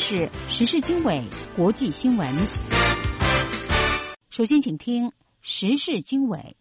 是时事经纬国际新闻。首先请听时事经纬。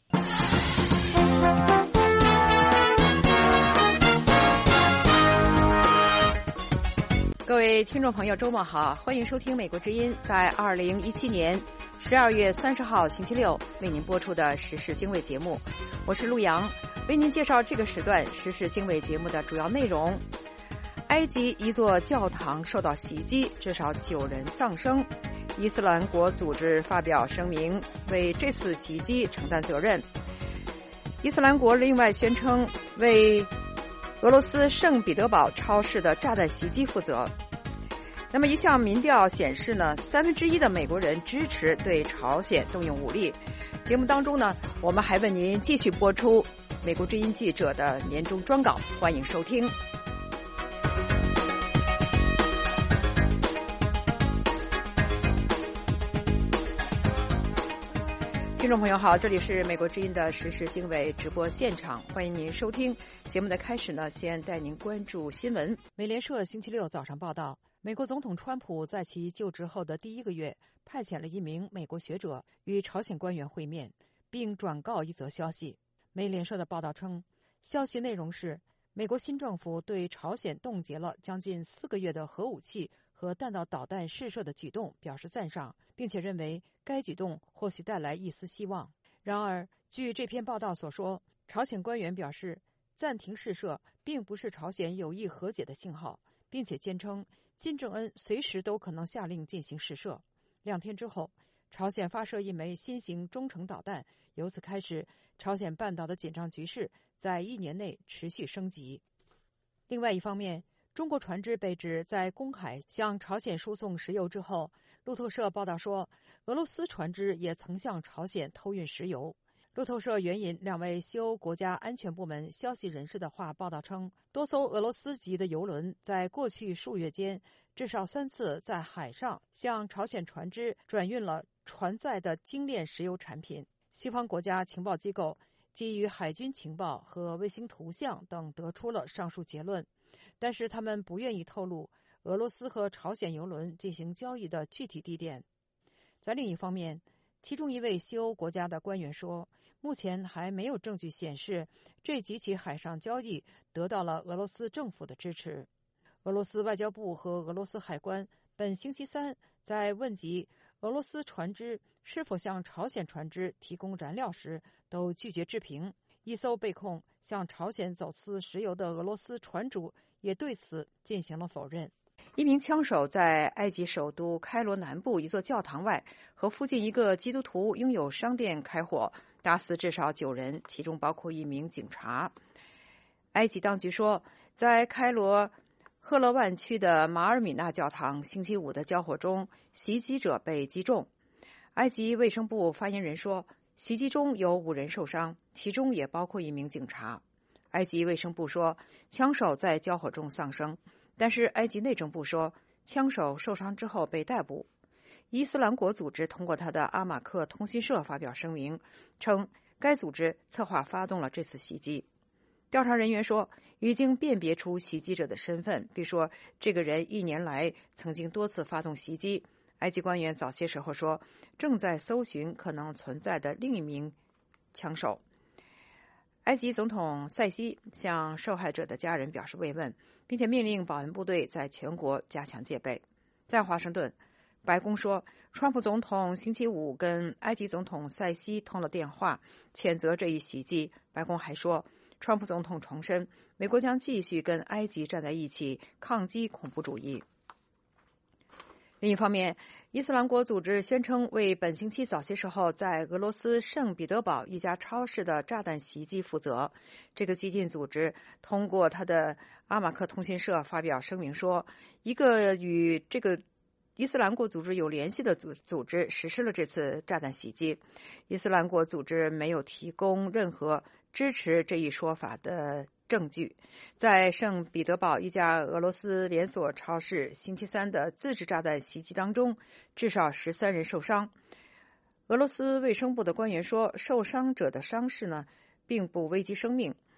各位听众朋友，周末好，欢迎收听美国之音在2017年12月30号星期六为您播出的时事经纬节目。我是陆洋，为您介绍这个时段时事经纬节目的主要内容。埃及一座教堂受到袭击，至少9人丧生。伊斯兰国组织发表声明，为这次袭击承担责任。伊斯兰国另外宣称为俄罗斯圣彼得堡超市的炸弹袭击负责。那么一项民调显示呢，1/3的美国人支持对朝鲜动用武力。节目当中呢，我们还为您继续播出美国之音记者的年终专稿，欢迎收听。听众朋友好，这里是美国之音的时事经纬直播现场，欢迎您收听。节目的开始呢，先带您关注新闻。美联社星期六早上报道，美国总统川普在其就职后的第1个月，派遣了一名美国学者与朝鲜官员会面，并转告一则消息。美联社的报道称，消息内容是美国新政府对朝鲜冻结了将近4个月的核武器和弹道导弹试射的举动表示赞赏，并且认为该举动或许带来一丝希望。然而，据这篇报道所说，朝鲜官员表示，暂停试射并不是朝鲜有意和解的信号，并且坚称金正恩随时都可能下令进行试射。2天之后，朝鲜发射一枚新型中程导弹，由此开始，朝鲜半岛的紧张局势在1年内持续升级。另外一方面，中国船只被指在公海向朝鲜输送石油之后，路透社报道说，俄罗斯船只也曾向朝鲜偷运石油。路透社援引2位西欧国家安全部门消息人士的话报道称，多艘俄罗斯籍的油轮在过去数月间至少3次在海上向朝鲜船只转运了船载的精炼石油产品。西方国家情报机构基于海军情报和卫星图像等得出了上述结论，但是他们不愿意透露俄罗斯和朝鲜油轮进行交易的具体地点。在另一方面，其中一位西欧国家的官员说，目前还没有证据显示这几起海上交易得到了俄罗斯政府的支持。俄罗斯外交部和俄罗斯海关本星期3在问及俄罗斯船只是否向朝鲜船只提供燃料时，都拒绝置评。一艘被控向朝鲜走私石油的俄罗斯船主也对此进行了否认。一名枪手在埃及首都开罗南部一座教堂外和附近一个基督徒拥有商店开火，打死至少9人，其中包括一名警察。埃及当局说，在开罗赫勒万区的马尔米纳教堂星期5的交火中，袭击者被击中。埃及卫生部发言人说，袭击中有5人受伤，其中也包括一名警察。埃及卫生部说，枪手在交火中丧生，但是埃及内政部说，枪手受伤之后被逮捕。伊斯兰国组织通过他的阿马克通讯社发表声明，称该组织策划发动了这次袭击。调查人员说，已经辨别出袭击者的身份，并说这个人1年来曾经多次发动袭击。埃及官员早些时候说，正在搜寻可能存在的另一名枪手。埃及总统塞西向受害者的家人表示慰问，并且命令保安部队在全国加强戒备。在华盛顿，白宫说，川普总统星期5跟埃及总统塞西通了电话，谴责这一袭击。白宫还说，川普总统重申，美国将继续跟埃及站在一起抗击恐怖主义。另一方面，伊斯兰国组织宣称为本星期早些时候在俄罗斯圣彼得堡一家超市的炸弹袭击负责。这个激进组织通过他的阿马克通讯社发表声明说，一个与这个伊斯兰国组织有联系的组织实施了这次炸弹袭击。伊斯兰国组织没有提供任何支持这一说法的证据。在圣彼得堡一家俄罗斯连锁超市星期3的自制炸弹袭击当中，至少13人受伤。俄罗斯卫生部的官员说，受伤者的伤势呢并不危及生命。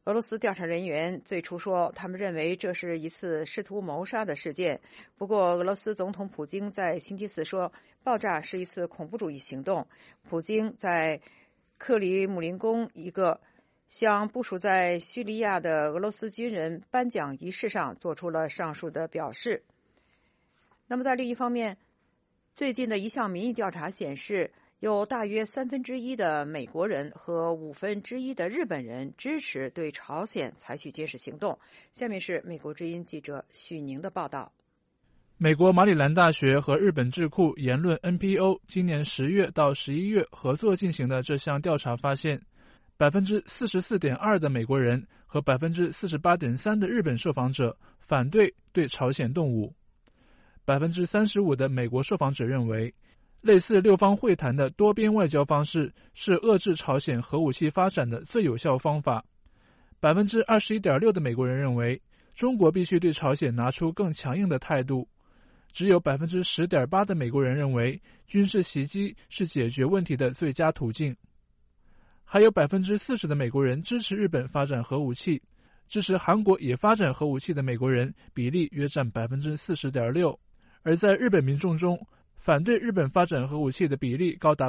俄罗斯调查人员最初说，他们认为这是一次试图谋杀的事件。不过，俄罗斯总统普京在星期四说，爆炸是一次恐怖主义行动。普京在克里姆林宫一个向部署在叙利亚的俄罗斯军人颁奖仪式上做出了上述的表示。那么，在另一方面，最近的一项民意调查显示，有大约1/3的美国人和1/5的日本人支持对朝鲜采取军事行动。下面是美国之音记者许宁的报道。 美国马里兰大学和日本智库言论 NPO 今年10月到11月合作进行的这项调查发现，44.2%的美国人和48.3%的日本受访者反对对朝鲜动武。35%的美国受访者认为，类似六方会谈的多边外交方式是遏制朝鲜核武器发展的最有效方法。21.6%的美国人认为，中国必须对朝鲜拿出更强硬的态度。只有10.8%的美国人认为，军事袭击是解决问题的最佳途径。还有40%的美国人支持日本发展核武器，支持韩国也发展核武器的美国人比例约占40.6%，而在日本民众中，反对日本发展核武器的比例高达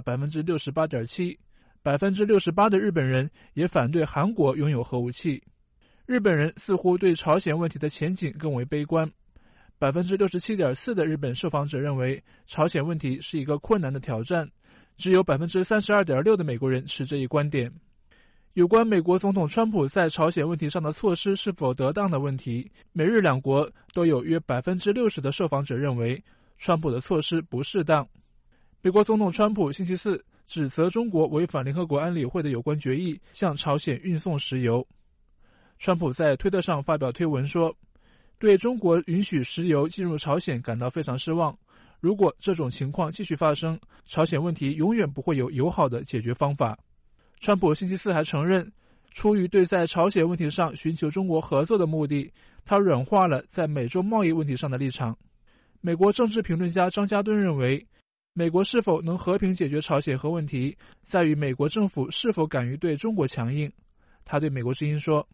68.7%，68%的日本人也反对韩国拥有核武器。日本人似乎对朝鲜问题的前景更为悲观。67.4%的日本受访者认为朝鲜问题是一个困难的挑战，只有32.6%的美国人持这一观点。有关美国总统川普在朝鲜问题上的措施是否得当的问题，美日两国都有约60%的受访者认为川普的措施不适当。美国总统川普星期四指责中国违反联合国安理会的有关决议，向朝鲜运送石油。川普在推特上发表推文说，对中国允许石油进入朝鲜感到非常失望。如果这种情况继续发生，朝鲜问题永远不会有友好的解决方法。川普星期四还承认，出于对在朝鲜问题上寻求中国合作的目的，他软化了在美洲贸易问题上的立场。美国政治评论家张家敦认为，美国是否能和平解决朝鲜核问题，在于美国政府是否敢于对中国强硬。他对美国之音说，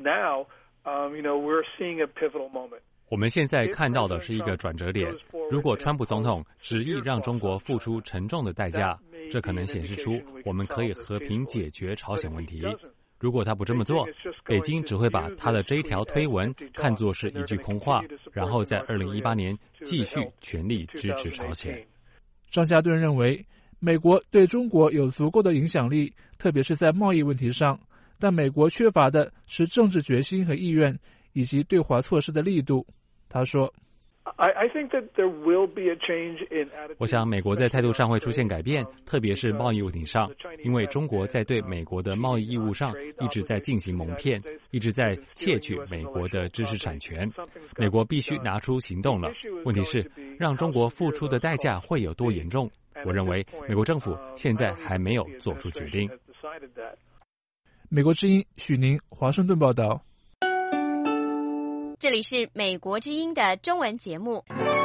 我们现在看到的是一个转折点。如果川普总统执意让中国付出沉重的代价，这可能显示出我们可以和平解决朝鲜问题。如果他不这么做，北京只会把他的这一条推文看作是一句空话，然后在2018年继续全力支持朝鲜。 张家敦认为，美国对中国有足够的影响力，特别是在贸易问题上，但美国缺乏的是政治决心和意愿，以及对华措施的力度。他说， 我想美国在态度上会出现改变，特别是贸易问题上，因为中国在对美国的贸易义务上一直在进行蒙骗，一直在窃取美国的知识产权。美国必须拿出行动了。问题是，让中国付出的代价会有多严重？我认为美国政府现在还没有做出决定。 美国之音许宁华盛顿报道。 这里是美国之音的中文节目。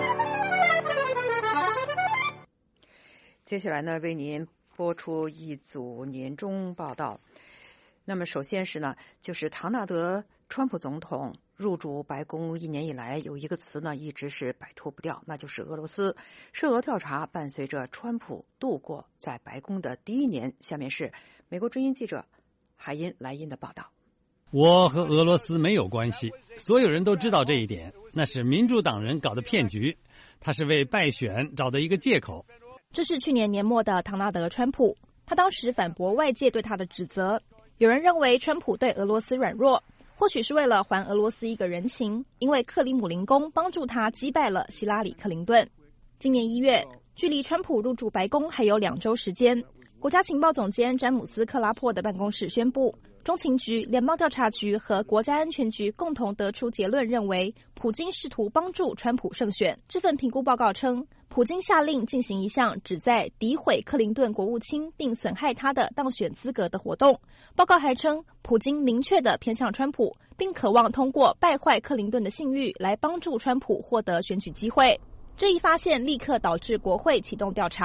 接下来呢，为您播出一组年终报道。那么首先是呢，就是唐纳德·川普总统入主白宫1年以来，有一个词呢一直是摆脱不掉，那就是俄罗斯。涉俄调查伴随着川普度过在白宫的第1年。下面是美国之音记者海因莱因的报道。 我和俄罗斯没有关系，所有人都知道这一点，那是民主党人搞的骗局，他是为败选找的一个借口。 这是去年年末的唐纳德·川普，他当时反驳外界对他的指责。有人认为川普对俄罗斯软弱，或许是为了还俄罗斯一个人情，因为克里姆林宫帮助他击败了希拉里·克林顿。今年1月，距离川普入驻白宫还有2周时间，国家情报总监詹姆斯·克拉珀的办公室宣布，中情局、联邦调查局和国家安全局共同得出结论，认为普京试图帮助川普胜选。这份评估报告称，普京下令进行一项旨在诋毁克林顿国务卿并损害他的当选资格的活动。报告还称，普京明确地偏向川普，并渴望通过败坏克林顿的信誉来帮助川普获得选举机会。这一发现立刻导致国会启动调查。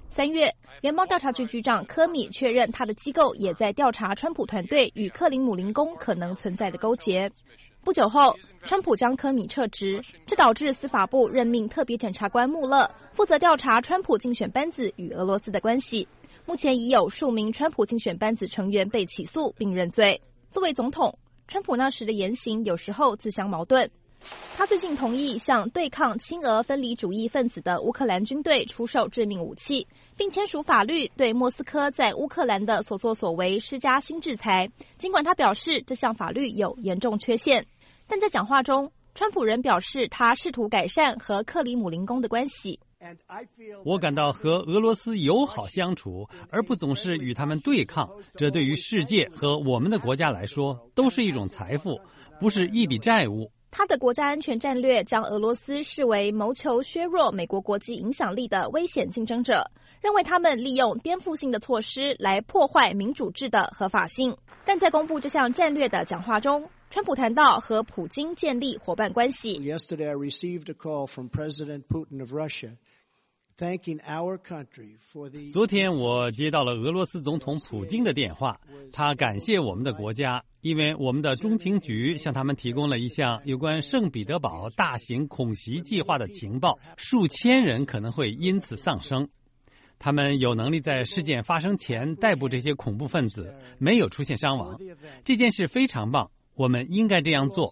3月，联邦调查局局长科米确认他的机构也在调查川普团队与克林姆林宫可能存在的勾结。不久后，川普将科米撤职，这导致司法部任命特别检察官穆勒负责调查川普竞选班子与俄罗斯的关系。目前已有数名川普竞选班子成员被起诉并认罪。作为总统，川普那时的言行有时候自相矛盾。他最近同意向对抗亲俄分离主义分子的乌克兰军队出售致命武器，并签署法律对莫斯科在乌克兰的所作所为施加新制裁。尽管他表示这项法律有严重缺陷，但在讲话中，川普仍表示他试图改善和克里姆林宫的关系。 我感到和俄罗斯友好相处，而不总是与他们对抗，这对于世界和我们的国家来说都是一种财富，不是一笔债务。 他的国家安全战略将俄罗斯视为谋求削弱美国国际影响力的危险竞争者，认为他们利用颠覆性的措施来破坏民主制的合法性。但在公布这项战略的讲话中，川普谈到和普京建立伙伴关系。 Yesterday, I received a call from President Putin of Russia, thanking our country for the. 昨天我接到了俄罗斯总统普京的电话，他感谢我们的国家，因为我们的中情局向他们提供了一项有关圣彼得堡大型恐袭计划的情报，数千人可能会因此丧生。他们有能力在事件发生前逮捕这些恐怖分子，没有出现伤亡。这件事非常棒，我们应该这样做。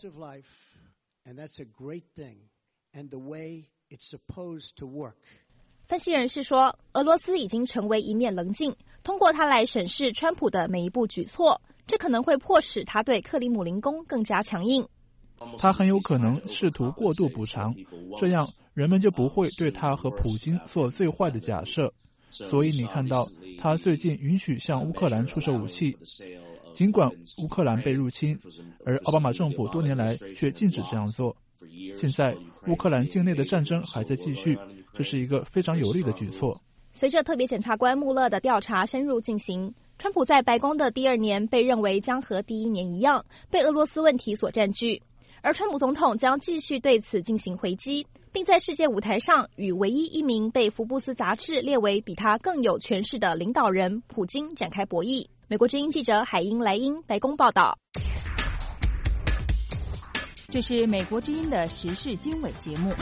分析人士说，俄罗斯已经成为一面棱镜，通过它来审视川普的每一步举措，这可能会迫使他对克里姆林宫更加强硬。 他很有可能试图过度补偿，这样人们就不会对他和普京做最坏的假设。所以你看到他最近允许向乌克兰出售武器，尽管乌克兰被入侵，而奥巴马政府多年来却禁止这样做。现在乌克兰境内的战争还在继续，这是一个非常有利的举措。 随着特别检察官穆勒的调查深入进行，川普在白宫的第2年被认为将和第1年一样被俄罗斯问题所占据，而川普总统将继续对此进行回击，并在世界舞台上与唯一一名被福布斯杂志列为比他更有权势的领导人普京展开博弈。美国之音记者海英莱英白宫报道。 这是美国之音的时事经纬节目。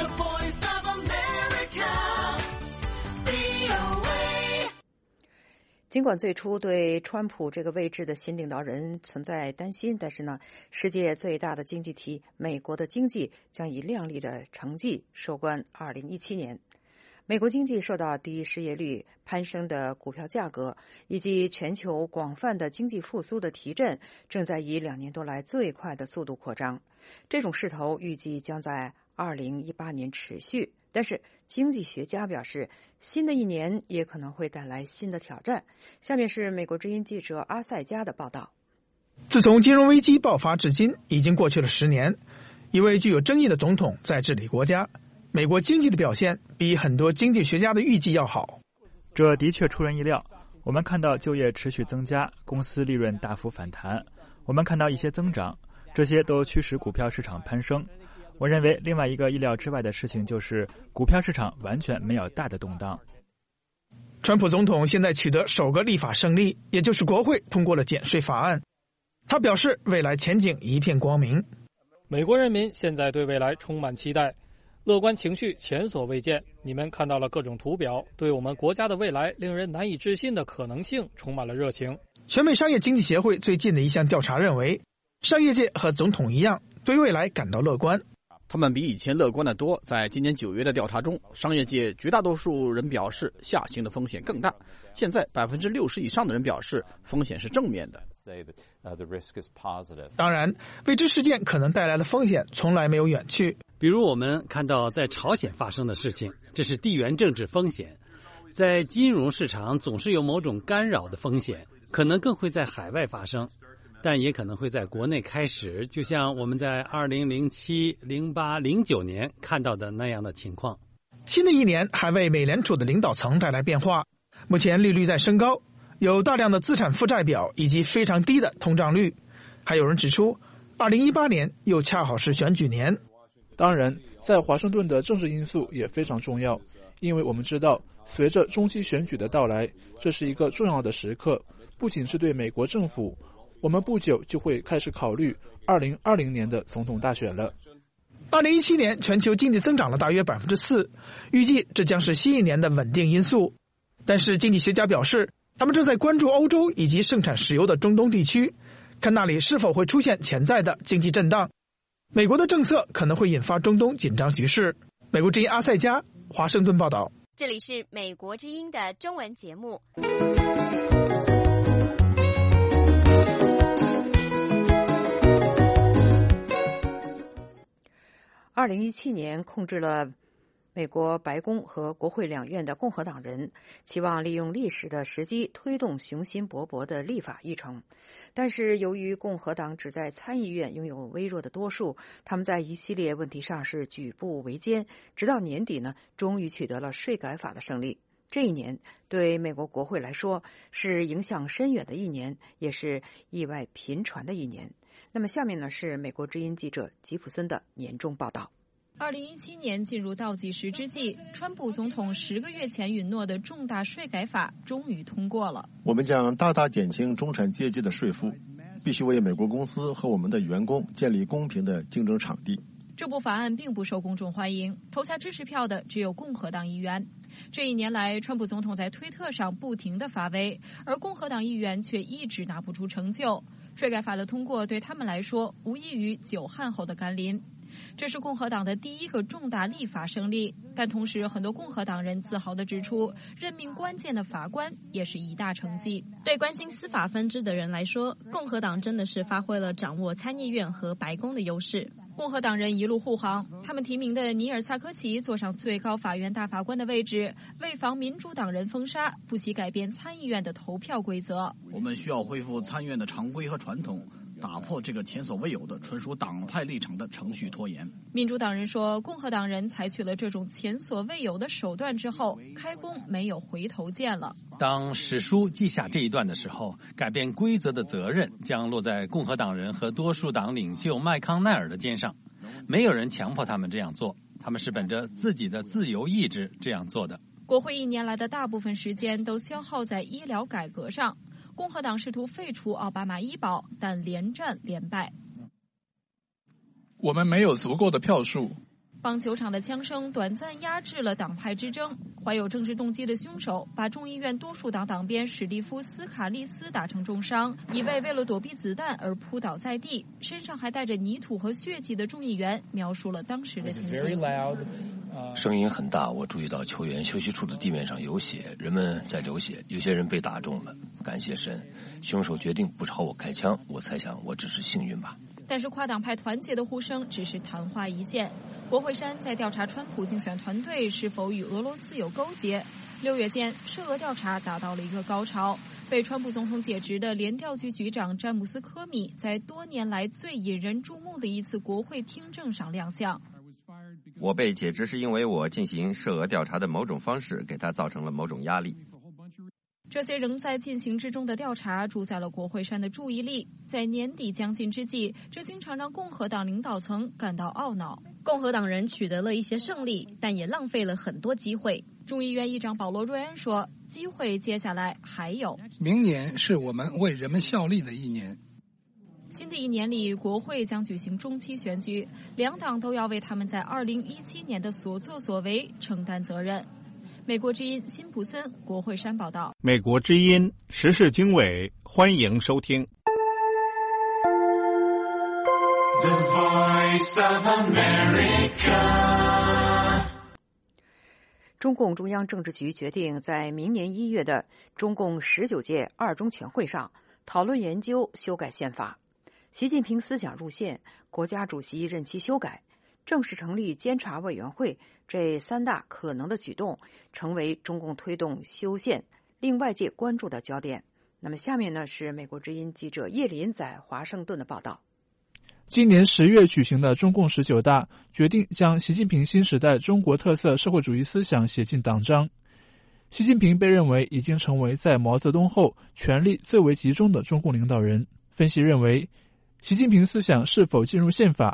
尽管最初对川普这个位置的新领导人存在担心，但是呢，世界最大的经济体美国的经济将以亮丽的成绩收官2017年。美国经济受到低失业率、攀升的股票价格以及全球广泛的经济复苏的提振，正在以2年多来最快的速度扩张。这种势头预计将在2018年持续，但是经济学家表示，新的一年也可能会带来新的挑战。下面是美国之音记者阿塞加的报道。 自从金融危机爆发至今，已经过去了10年，一位具有争议的总统在治理国家。美国经济的表现比很多经济学家的预计要好， 这的确出人意料。我们看到就业持续增加，公司利润大幅反弹，我们看到一些增长，这些都驱使股票市场攀升。我认为另外一个意料之外的事情就是股票市场完全没有大的动荡。 川普总统现在取得首个立法胜利，也就是国会通过了减税法案。他表示未来前景一片光明。 美国人民现在对未来充满期待，乐观情绪前所未见。你们看到了各种图表，对我们国家的未来令人难以置信的可能性充满了热情。 全美商业经济协会最近的一项调查认为，商业界和总统一样，对未来感到乐观。 他们比以前乐观得多。在今年9月的调查中，商业界绝大多数人表示下行的风险更大。现在60%以上的人表示风险是正面的。 当然，未知事件可能带来的风险从来没有远去。 比如我们看到在朝鲜发生的事情，这是地缘政治风险。在金融市场总是有某种干扰的风险，可能更会在海外发生，但也可能会在国内开始，就像我们在2007、08、09年看到的那样的情况。 新的一年还为美联储的领导层带来变化。目前利率在升高，有大量的资产负债表以及非常低的通胀率。还有人指出，2018年又恰好是选举年。 当然，在华盛顿的政治因素也非常重要，因为我们知道，随着中期选举的到来，这是一个重要的时刻，不仅是对美国政府，我们不久就会开始考虑2020年的总统大选了。 2017年全球经济增长了大约 4%， 预计这将是新一年的稳定因素。但是经济学家表示，他们正在关注欧洲以及盛产石油的中东地区，看那里是否会出现潜在的经济震荡。美国的政策可能会引发中东紧张局势。美国之音阿塞加，华盛顿报道。 这里是美国之音的中文节目。 2017年控制了美国白宫和国会两院的共和党人期望利用历史的时机推动雄心勃勃的立法议程，但是由于共和党只在参议院拥有微弱的多数，他们在一系列问题上是举步维艰，直到年底呢，终于取得了税改法的胜利。这一年对美国国会来说是影响深远的一年，也是意外频传的一年。那么下面呢是美国之音记者吉普森的年终报道。 2017年进入倒计时之际，川普总统10个月前允诺的重大税改法终于通过了。 我们将大大减轻中产阶级的税负，必须为美国公司和我们的员工建立公平的竞争场地。 这部法案并不受公众欢迎，投下支持票的只有共和党议员。这一年来，川普总统在推特上不停地发威，而共和党议员却一直拿不出成就。税改法的通过对他们来说无异于久旱后的甘霖。这是共和党的第一个重大立法胜利，但同时很多共和党人自豪地指出，任命关键的法官也是一大成绩。对关心司法分支的人来说，共和党真的是发挥了掌握参议院和白宫的优势。共和党人一路护航，他们提名的尼尔·萨科齐坐上最高法院大法官的位置，为防民主党人封杀，不惜改变参议院的投票规则。 我们需要恢复参议院的常规和传统，打破这个前所未有的纯属党派立场的程序拖延。 民主党人说，共和党人采取了这种前所未有的手段之后，开弓没有回头箭了。 当史书记下这一段的时候，改变规则的责任将落在共和党人和多数党领袖麦康奈尔的肩上。没有人强迫他们这样做，他们是本着自己的自由意志这样做的。 国会一年来的大部分时间都消耗在医疗改革上。共和党试图废除奥巴马医保，但连战连败。 我们没有足够的票数。 棒球场的枪声短暂压制了党派之争。怀有政治动机的凶手把众议院多数党党鞭史蒂夫·斯卡利斯打成重伤，一位为了躲避子弹而扑倒在地，身上还带着泥土和血迹的众议员描述了当时的情景。 声音很大，我注意到球员休息处的地面上有血，人们在流血，有些人被打中了。感谢神，凶手决定不朝我开枪，我猜想我只是幸运吧。 但是跨党派团结的呼声只是昙花一现。国会山在调查川普竞选团队是否与俄罗斯有勾结。6月间，涉俄调查达到了一个高潮。被川普总统解职的联调局局长詹姆斯·科米在多年来最引人注目的一次国会听证上亮相。 我被解职是因为我进行涉俄调查的某种方式给他造成了某种压力。 这些仍在进行之中的调查主宰了国会山的注意力。在年底将近之际，这经常让共和党领导层感到懊恼。共和党人取得了一些胜利，但也浪费了很多机会。众议院议长保罗·瑞安说，机会接下来还有。 明年是我们为人们效力的一年。 新的一年里，国会将举行中期选举，两党都要为他们在2017年的所作所为承担责任。美国之音辛普森国会山报道。 美国之音时事经纬，欢迎收听。 The Voice of America。 中共中央政治局决定在明年1月的中共19届2中全会上讨论研究修改宪法。习近平思想入宪、国家主席任期修改、正式成立监察委员会这3大可能的举动，成为中共推动修宪令外界关注的焦点。那么下面呢是美国之音记者叶林在华盛顿的报道。 今年10月举行的中共19大决定将习近平新时代中国特色社会主义思想写进党章。习近平被认为已经成为在毛泽东后权力最为集中的中共领导人。分析认为，习近平思想是否进入宪法，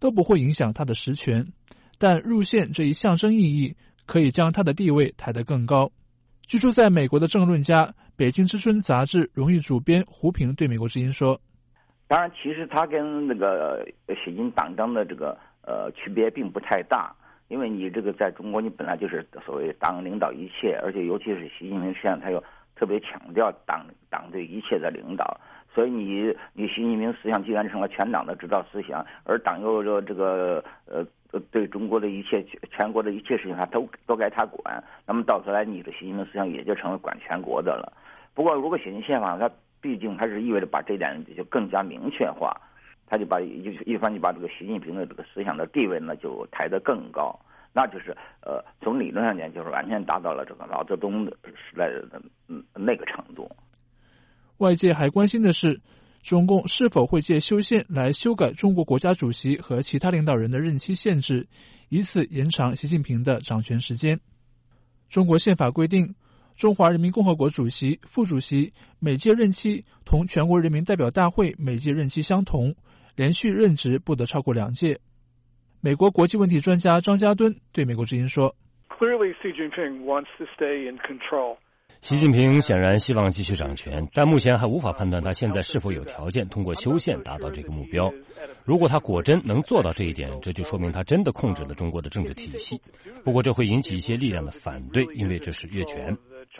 都不会影响他的实权，但入宪这一象征意义可以将他的地位抬得更高。居住在美国的政论家、北京之春杂志荣誉主编胡平对美国之音说：“ 当然，其实他跟那个习近平党章的这个区别并不太大，因为你这个在中国你本来就是所谓党领导一切，而且尤其是习近平实际上他又特别强调党对一切的领导。”所以你习近平思想既然成了全党的指导思想，而党又这个对中国的一切全国的一切事情他都该他管，那么到头来你的习近平思想也就成为管全国的了。不过如果写进宪法，它毕竟它是意味着把这点就更加明确化，他就把一方面把这个习近平的这个思想的地位呢就抬得更高，那就是从理论上讲就是完全达到了这个毛泽东的时代的那个程度。 外界还关心的是，中共是否会借修宪来修改中国国家主席和其他领导人的任期限制，以此延长习近平的掌权时间。中国宪法规定，中华人民共和国主席、副主席每届任期同全国人民代表大会每届任期相同，连续任职不得超过2届。美国国际问题专家张家敦对美国之音说： Clearly, Xi Jinping wants to stay in control. 习近平显然希望继续掌权，但目前还无法判断他现在是否有条件通过修宪达到这个目标。如果他果真能做到这一点，这就说明他真的控制了中国的政治体系。不过这会引起一些力量的反对，因为这是越权。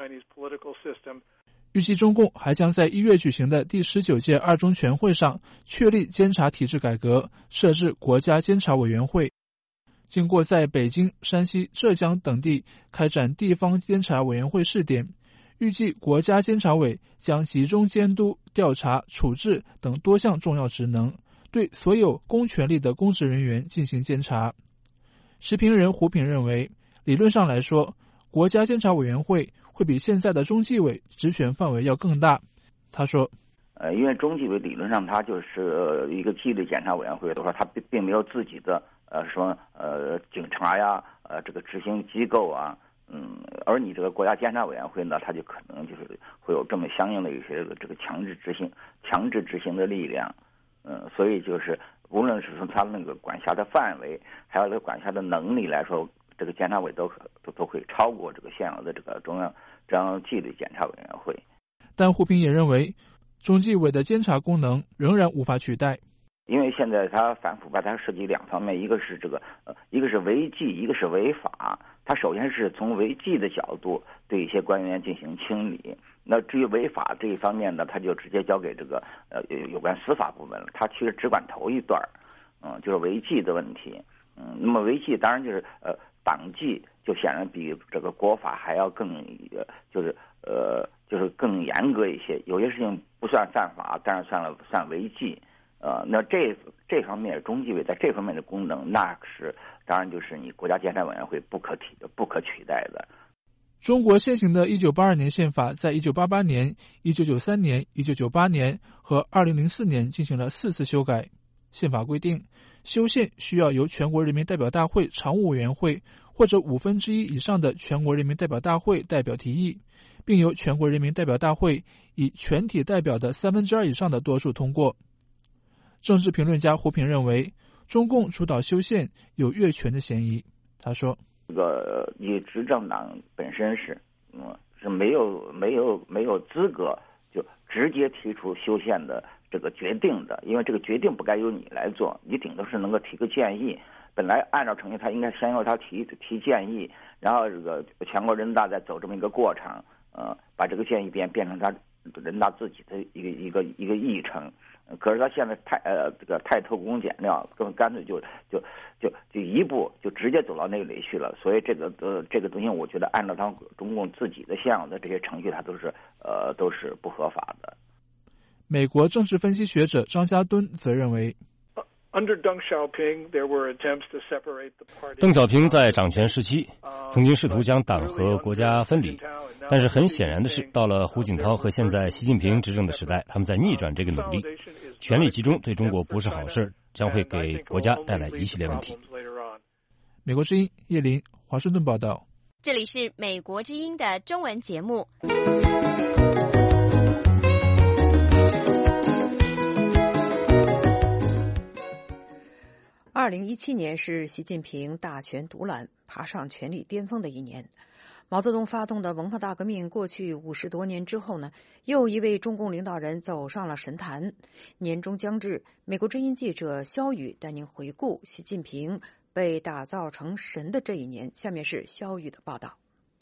预计中共还将在1月举行的第19届2中全会上确立监察体制改革，设置国家监察委员会。经过在北京、山西、浙江等地开展地方监察委员会试点，预计国家监察委将集中监督、调查、处置等多项重要职能，对所有公权力的公职人员进行监察。时评人胡平认为，理论上来说，国家监察委员会会比现在的中纪委职权范围要更大。他说： 因为中纪委理论上它就是一个纪律检查委员会的话，它并没有自己的警察呀，这个执行机构啊，而你这个国家监察委员会呢，它就可能就是会有这么相应的一些这个强制执行的力量，所以就是无论是从它那个管辖的范围，还有这个管辖的能力来说，这个监察委都会超过这个现有的这个中央纪律检察委员会。 但胡平也认为，中纪委的监察功能仍然无法取代。 因为现在它反腐败，它涉及2方面，一个是一个是违纪，一个是违法。它首先是从违纪的角度对一些官员进行清理。那至于违法这一方面呢，它就直接交给这个有关司法部门了。它其实只管头一段，就是违纪的问题。那么违纪当然就是党纪就显然比这个国法还要更就是更严格一些。有些事情不算犯法，但是算违纪。那这方面中纪委在这方面的功能，那是当然就是你国家监察委员会不可取代的。 中国现行的1982年宪法在1988年、1993年、1998年和2004年进行了4次修改。宪法规定，修宪需要由全国人民代表大会常务委员会或者1/5以上的全国人民代表大会代表提议，并由全国人民代表大会以全体代表的2/3以上的多数通过。政治评论家胡平认为，中共主导修宪有越权的嫌疑。他说：“ 这个你执政党本身是没有资格就直接提出修宪的这个决定的，因为这个决定不该由你来做，你顶多是能够提个建议。本来按照程序，他应该先由他提建议，然后这个全国人大再走这么一个过程，把这个建议变成他人大自己的一个议程。可是他现在太偷工减料，干脆就一步就直接走到那里去了。所以这个东西，我觉得按照他中共自己的现有的这些程序，它都是不合法的。 美国政治分析学者张家敦则认为， 邓小平在掌权时期曾经试图将党和国家分离，但是很显然的是，到了胡锦涛和现在习近平执政的时代，他们在逆转这个努力。权力集中对中国不是好事，将会给国家带来一系列问题。 美国之音叶林，华盛顿报道。 这里是美国之音的中文节目。 2017年是习近平大权独揽、爬上权力巅峰的一年。毛泽东发动的文化大革命过去50多年之后呢，又一位中共领导人走上了神坛。年终将至，美国之音记者肖宇带您回顾习近平被打造成神的这一年。下面是肖宇的报道。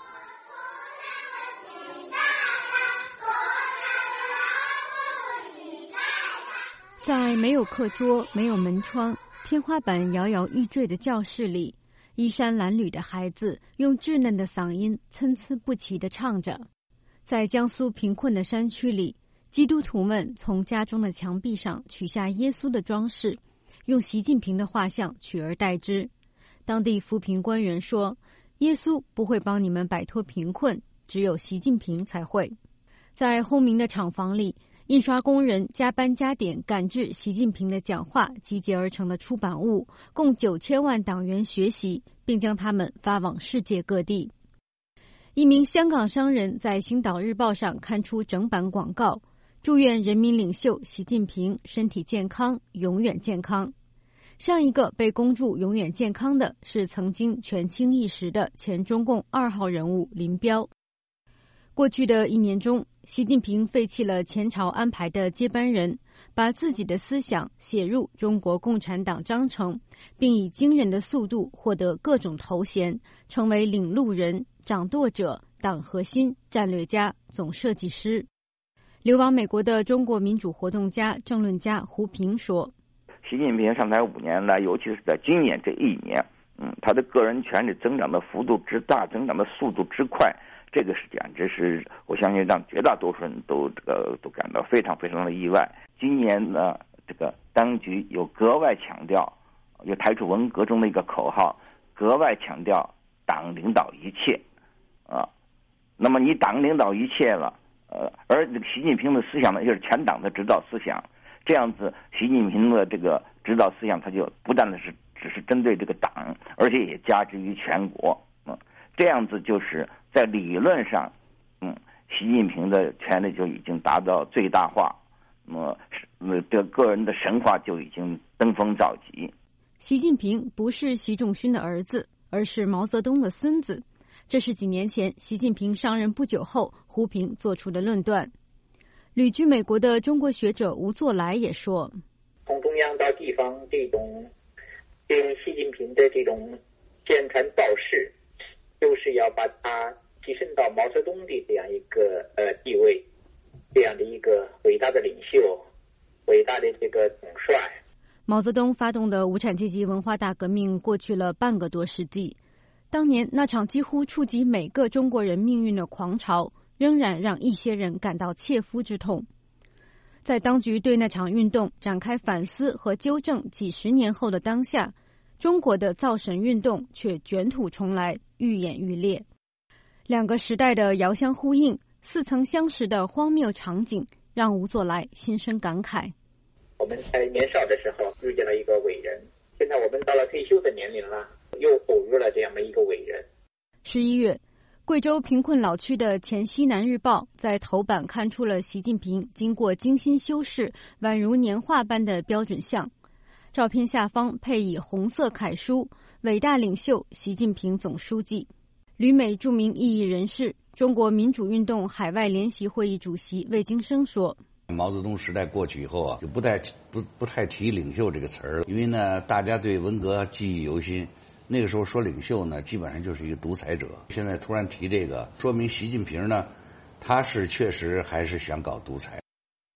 在没有课桌、没有门窗、天花板摇摇欲坠的教室里，衣衫褴褛的孩子用稚嫩的嗓音参差不齐地唱着。在江苏贫困的山区里，基督徒们从家中的墙壁上取下耶稣的装饰，用习近平的画像取而代之。当地扶贫官员说，耶稣不会帮你们摆脱贫困，只有习近平才会。在轰鸣的厂房里，印刷工人加班加点赶制习近平的讲话集结而成的出版物，共9000万党员学习，并将它们发往世界各地。一名香港商人在《星岛日报》上刊出整版广告，祝愿人民领袖习近平身体健康，永远健康。上一个被恭祝永远健康的是曾经权倾一时的前中共2号人物林彪。过去的1年中，习近平废弃了前朝安排的接班人，把自己的思想写入中国共产党章程，并以惊人的速度获得各种头衔，成为领路人、掌舵者、党核心、战略家、总设计师。流亡美国的中国民主活动家、政论家胡平说， 习近平上台5年来，尤其是在今年这1年，他的个人权力增长的幅度之大，增长的速度之快，这个是简直是我相信让绝大多数人都感到非常非常的意外。今年呢，这个当局有格外强调，又抬出文革中的一个口号，格外强调党领导一切啊。那么你党领导一切了，而这个习近平的思想呢，就是全党的指导思想。这样子，习近平的这个指导思想，他就不但是只是针对这个党，而且也加之于全国。这样子就是在理论上，习近平的权力就已经达到最大化，这个人的神话就已经登峰造极。 习近平不是习仲勋的儿子，而是毛泽东的孙子。这是几年前习近平上任不久后，胡平做出的论断。旅居美国的中国学者吴作来也说， 从中央到地方，这种对习近平的这种宣传造势，就是要把他提升到毛泽东的这样一个地位，这样的一个伟大的领袖，伟大的这个统帅。 毛泽东发动的无产阶级文化大革命过去了半个多世纪，当年那场几乎触及每个中国人命运的狂潮，仍然让一些人感到切肤之痛。在当局对那场运动展开反思和纠正几十年后的当下，中国的造神运动却卷土重来，愈演愈烈。两个时代的遥相呼应，似曾相识的荒谬场景，让吴作来心生感慨。 我们在年少的时候遇见了一个伟人，现在我们到了退休的年龄了，又偶遇了这样的一个伟人。 11月，贵州贫困老区的黔西南日报在头版刊出了习近平经过精心修饰、宛如年画般的标准像，照片下方配以红色楷书“伟大领袖习近平总书记”。旅美著名异议人士、中国民主运动海外联席会议主席魏京生说， 毛泽东时代过去以后啊，就不太提领袖这个词儿了，因为呢，大家对文革记忆犹新。那个时候说领袖呢，基本上就是一个独裁者。现在突然提这个，说明习近平呢，他是确实还是想搞独裁。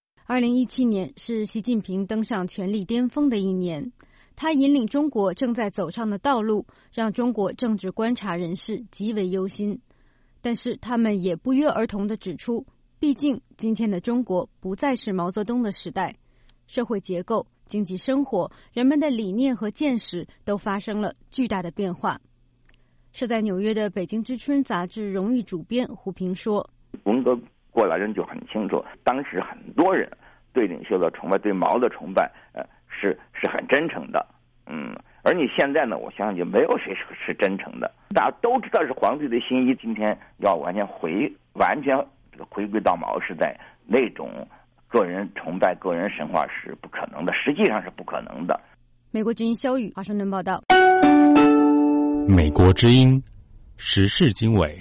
2017年是习近平登上权力巅峰的一年，他引领中国正在走上的道路，让中国政治观察人士极为忧心。但是他们也不约而同地指出，毕竟今天的中国不再是毛泽东的时代，社会结构、经济生活、人们的理念和见识都发生了巨大的变化。设在纽约的《北京之春》杂志荣誉主编胡平说， 文革过来人就很清楚，当时很多人对领袖的崇拜、对毛的崇拜，是很真诚的。而你现在呢，我相信没有谁是真诚的。大家都知道是皇帝的心意，今天要完全回归到毛时代，那种个人崇拜、个人神话是不可能的，实际上是不可能的。 美国之音肖宇华盛顿报道。 美国之音时事经纬。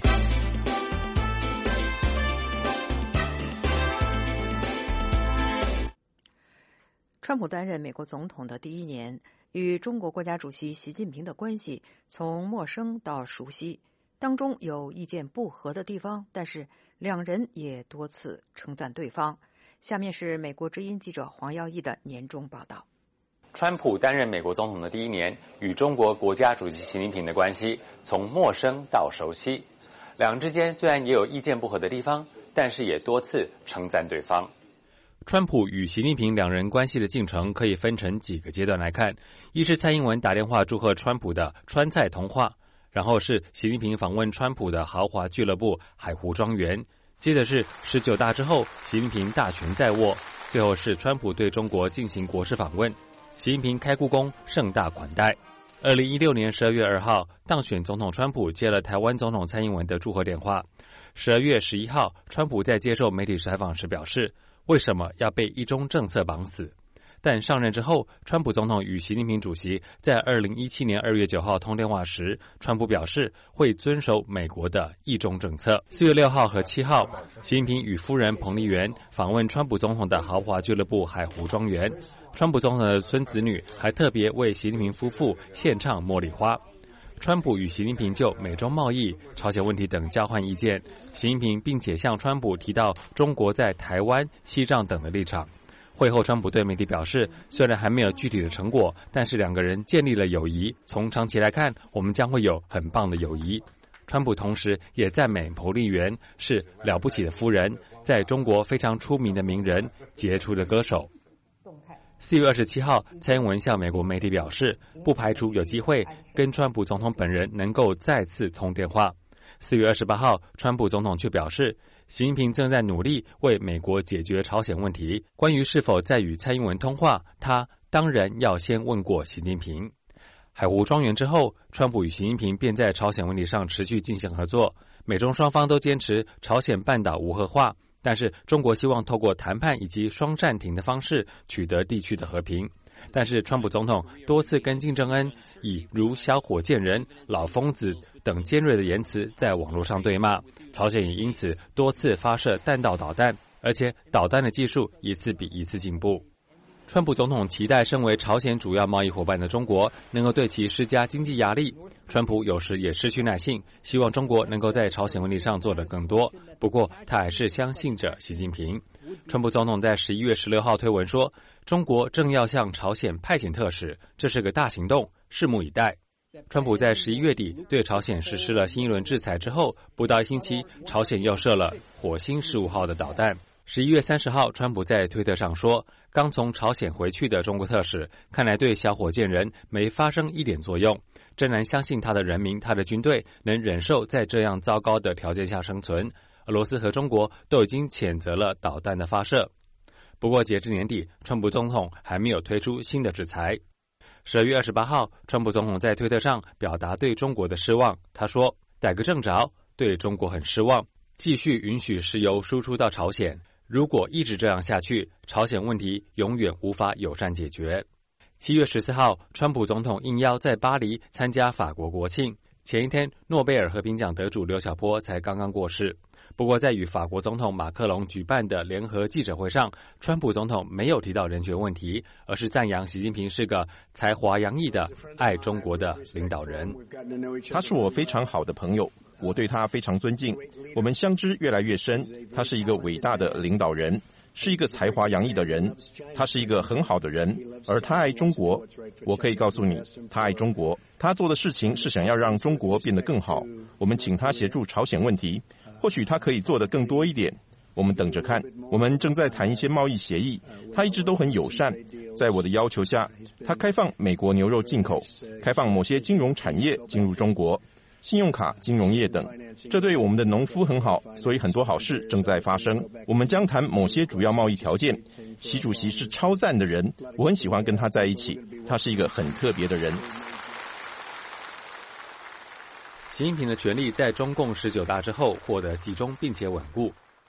川普担任美国总统的第1年，与中国国家主席习近平的关系从陌生到熟悉，当中有意见不合的地方，但是两人也多次称赞对方。下面是美国之音记者黄耀义的年终报道。 川普担任美国总统的第1年，与中国国家主席习近平的关系从陌生到熟悉，两人之间虽然也有意见不合的地方，但是也多次称赞对方。川普与习近平两人关系的进程可以分成几个阶段来看，一是蔡英文打电话祝贺川普的川菜通话，然后是习近平访问川普的豪华俱乐部海湖庄园，接着是19大之后习近平大权在握，最后是川普对中国进行国事访问，习近平开故宫盛大款待。2016年12月2号，当选总统川普接了台湾总统蔡英文的祝贺电话。12月11号，川普在接受媒体采访时表示，为什么要被一中政策绑死？但上任之后，川普总统与习近平主席在2017年2月9号通电话时，川普表示会遵守美国的一中政策。4月6号和7号，习近平与夫人彭丽媛访问川普总统的豪华俱乐部海湖庄园，川普总统的孙子女还特别为习近平夫妇献唱茉莉花。川普与习近平就美中贸易、朝鲜问题等交换意见，习近平并且向川普提到中国在台湾、西藏等的立场。会后，川普对媒体表示，虽然还没有具体的成果，但是两个人建立了友谊，从长期来看，我们将会有很棒的友谊。川普同时也赞美彭丽媛是了不起的夫人，在中国非常出名的名人，杰出的歌手。4月27号，蔡英文向美国媒体表示，不排除有机会跟川普总统本人能够再次通电话。4月28号，川普总统却表示，习近平正在努力为美国解决朝鲜问题，关于是否再与蔡英文通话，他当然要先问过习近平。海湖庄园之后，川普与习近平便在朝鲜问题上持续进行合作，美中双方都坚持朝鲜半岛无核化，但是中国希望透过谈判以及双暂停的方式取得地区的和平。但是川普总统多次跟金正恩以如小火箭人、老疯子等尖锐的言辞在网络上对骂，朝鲜也因此多次发射弹道导弹，而且导弹的技术一次比一次进步。川普总统期待身为朝鲜主要贸易伙伴的中国能够对其施加经济压力，川普有时也失去耐性，希望中国能够在朝鲜问题上做得更多，不过他还是相信着习近平。川普总统在11月16号推文说，中国正要向朝鲜派遣特使，这是个大行动，拭目以待。川普在11月底对朝鲜实施了新一轮制裁之后，不到1星期，朝鲜又射了火星15号的导弹。11月30号，川普在推特上说，刚从朝鲜回去的中国特使看来对小火箭人没发生一点作用，真难相信他的人民、他的军队能忍受在这样糟糕的条件下生存。俄罗斯和中国都已经谴责了导弹的发射。不过截至年底，川普总统还没有推出新的制裁。12月28号，川普总统在推特上表达对中国的失望，他说，逮个正着，对中国很失望，继续允许石油输出到朝鲜，如果一直这样下去，朝鲜问题永远无法友善解决。7月14号，川普总统应邀在巴黎参加法国国庆，前一天诺贝尔和平奖得主刘晓波才刚刚过世。不过在与法国总统马克龙举办的联合记者会上，川普总统没有提到人权问题，而是赞扬习近平是个才华洋溢的爱中国的领导人。 他是我非常好的朋友，我对他非常尊敬，我们相知越来越深。他是一个伟大的领导人，是一个才华洋溢的人，他是一个很好的人，而他爱中国。我可以告诉你，他爱中国，他做的事情是想要让中国变得更好。我们请他协助朝鲜问题，或许他可以做得更多一点，我们等着看。我们正在谈一些贸易协议，他一直都很友善。在我的要求下，他开放美国牛肉进口，开放某些金融产业进入中国，信用卡、金融业等，这对我们的农夫很好，所以很多好事正在发生。我们将谈某些主要贸易条件。习主席是超赞的人，我很喜欢跟他在一起，他是一个很特别的人。 习近平的权力在中共19大之后获得集中并且稳固。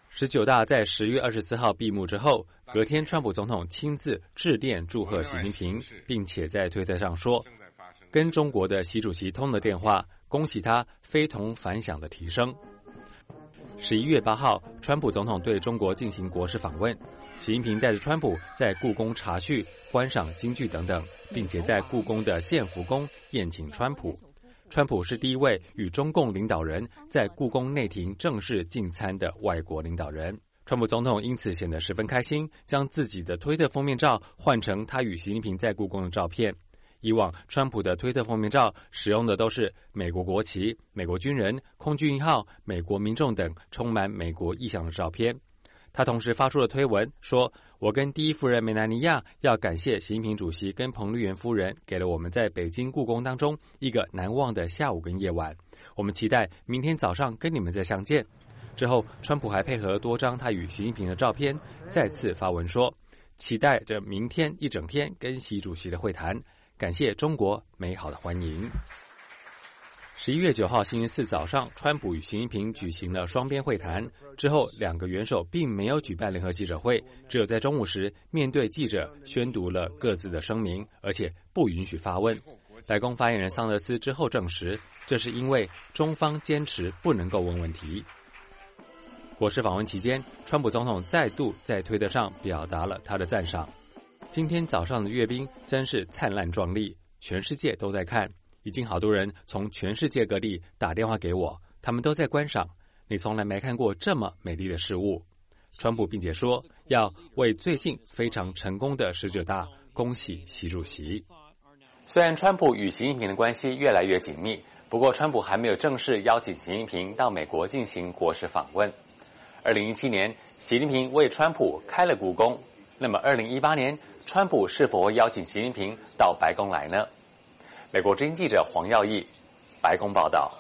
19大在10月24号闭幕之后，隔天川普总统亲自致电祝贺习近平，并且在推特上说，跟中国的习主席通了电话，恭喜他非同凡响的提升。11月8号，川普总统对中国进行国事访问，习近平带着川普在故宫茶叙、观赏京剧等等，并且在故宫的建福宫宴请川普。川普是第一位与中共领导人在故宫内廷正式进餐的外国领导人。川普总统因此显得十分开心，将自己的推特封面照换成他与习近平在故宫的照片。以往川普的推特封面照使用的都是美国国旗、美国军人、空军一号、美国民众等充满美国意象的照片。他同时发出了推文说，我跟第一夫人梅兰妮亚要感谢习近平主席跟彭丽媛夫人给了我们在北京故宫当中一个难忘的下午跟夜晚，我们期待明天早上跟你们再相见。之后川普还配合多张他与习近平的照片，再次发文说，期待着明天一整天跟习主席的会谈，感谢中国美好的欢迎。11月9号星期四早上，川普与习近平举行了双边会谈，之后两个元首并没有举办联合记者会，只有在中午时面对记者宣读了各自的声明，而且不允许发问。白宫发言人桑德斯之后证实，这是因为中方坚持不能够问问题。国事访问期间，川普总统再度在推特上表达了他的赞赏。今天早上的阅兵真是灿烂壮丽，全世界都在看，已经好多人从全世界各地打电话给我，他们都在观赏，你从来没看过这么美丽的事物。川普并且说，要为最近非常成功的19大恭喜习主席。虽然川普与习近平的关系越来越紧密，不过川普还没有正式邀请习近平到美国进行国事访问。2017年，习近平为川普开了故宫，那么2018年，川普是否会邀请习近平到白宫来呢？美国之音记者黄耀义，白宫报道。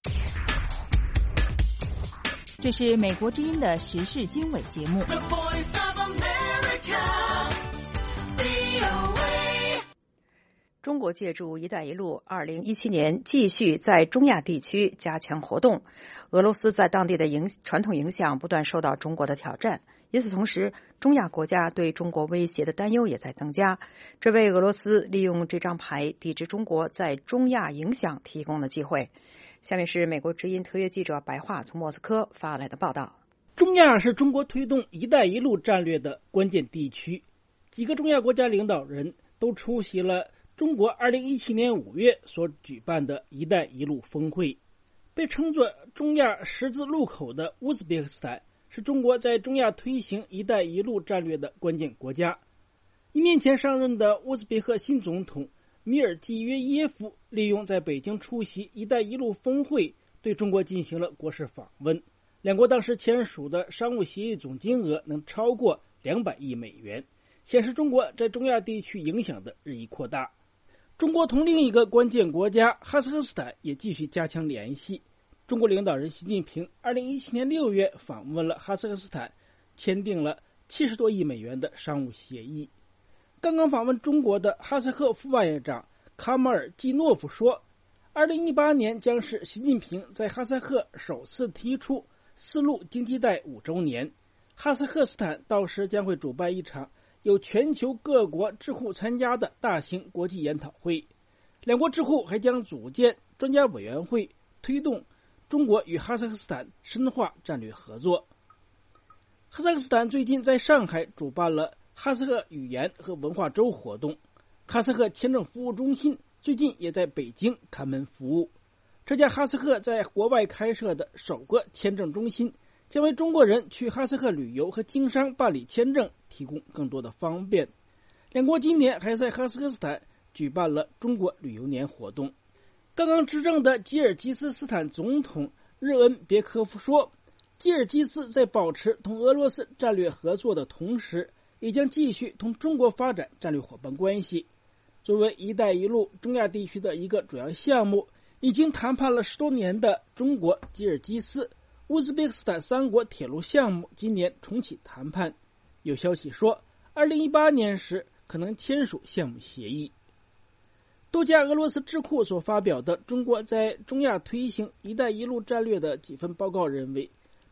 这是美国之音的时事经纬节目。中国借助“一带一路 ”2017 年继续在中亚地区加强活动，俄罗斯在当地的传统影响不断受到中国的挑战。与此同时，中亚国家对中国威胁的担忧也在增加，这为俄罗斯利用这张牌抵制中国在中亚影响提供了机会。下面是美国之音特约记者白桦从莫斯科发来的报道。 中亚是中国推动“一带一路”战略的关键地区，几个中亚国家领导人都出席了中国2017年5月所举办的“一带一路”峰会。被称作中亚十字路口的乌兹别克斯坦是中国在中亚推行“一带一路”战略的关键国家。1年前上任的乌兹别克新总统米尔季约耶夫利用在北京出席“一带一路”峰会，对中国进行了国事访问。两国当时签署的商务协议总金额能超过200亿美元，显示中国在中亚地区影响的日益扩大。中国同另一个关键国家哈萨克斯坦也继续加强联系。中国领导人习近平2017年6月访问了哈萨克斯坦，签订了70多亿美元的商务协议。刚刚访问中国的哈萨克副外长卡马尔季诺夫说，2018年将是习近平在哈萨克首次提出丝路经济带5周年，哈萨克斯坦到时将会主办一场有全球各国智库参加的大型国际研讨会。两国智库还将组建专家委员会，推动中国与哈萨克斯坦深化战略合作。哈萨克斯坦最近在上海主办了哈萨克语言和文化周活动，哈萨克签证服务中心最近也在北京开门服务。这家哈萨克在国外开设的首个签证中心，将为中国人去哈萨克旅游和经商办理签证提供更多的方便。两国今年还在哈萨克斯坦举办了中国旅游年活动。刚刚执政的吉尔吉斯斯坦总统日恩别科夫说，吉尔吉斯在保持同俄罗斯战略合作的同时，也将继续同中国发展战略伙伴关系。作为“一带一路”中亚地区的一个主要项目，已经谈判了10多年的中国、吉尔吉斯、乌兹别克斯坦3国铁路项目今年重启谈判。有消息说，2018年时可能签署项目协议。多家俄罗斯智库所发表的中国在中亚推行“一带一路”战略的几份报告认为，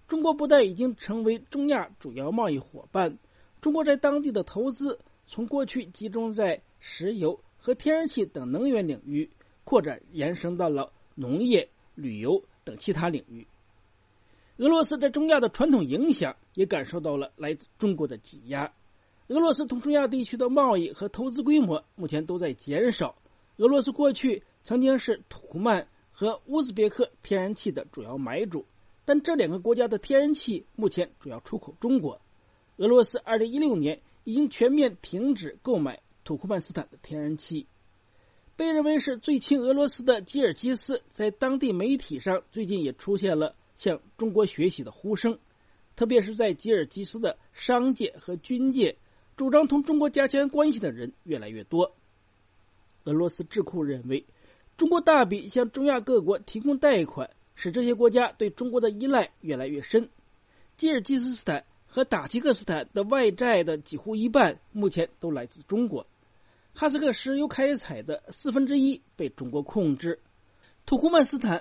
中国不但已经成为中亚主要贸易伙伴，中国在当地的投资从过去集中在石油和天然气等能源领域，扩展延伸到了农业、旅游等其他领域。俄罗斯在中亚的传统影响也感受到了来自中国的挤压。俄罗斯同中亚地区的贸易和投资规模目前都在减少。俄罗斯过去曾经是土库曼和乌兹别克天然气的主要买主，但这两个国家的天然气目前主要出口中国。俄罗斯2016年已经全面停止购买土库曼斯坦的天然气。被认为是最亲俄罗斯的吉尔吉斯在当地媒体上最近也出现了向中国学习的呼声，特别是在吉尔吉斯的商界和军界，主张同中国加强关系的人越来越多。俄罗斯智库认为，中国大笔向中亚各国提供贷款，使这些国家对中国的依赖越来越深。吉尔吉斯斯坦和塔吉克斯坦的外债的几乎一半目前都来自中国。哈萨克石油开采的1/4被中国控制。土库曼斯坦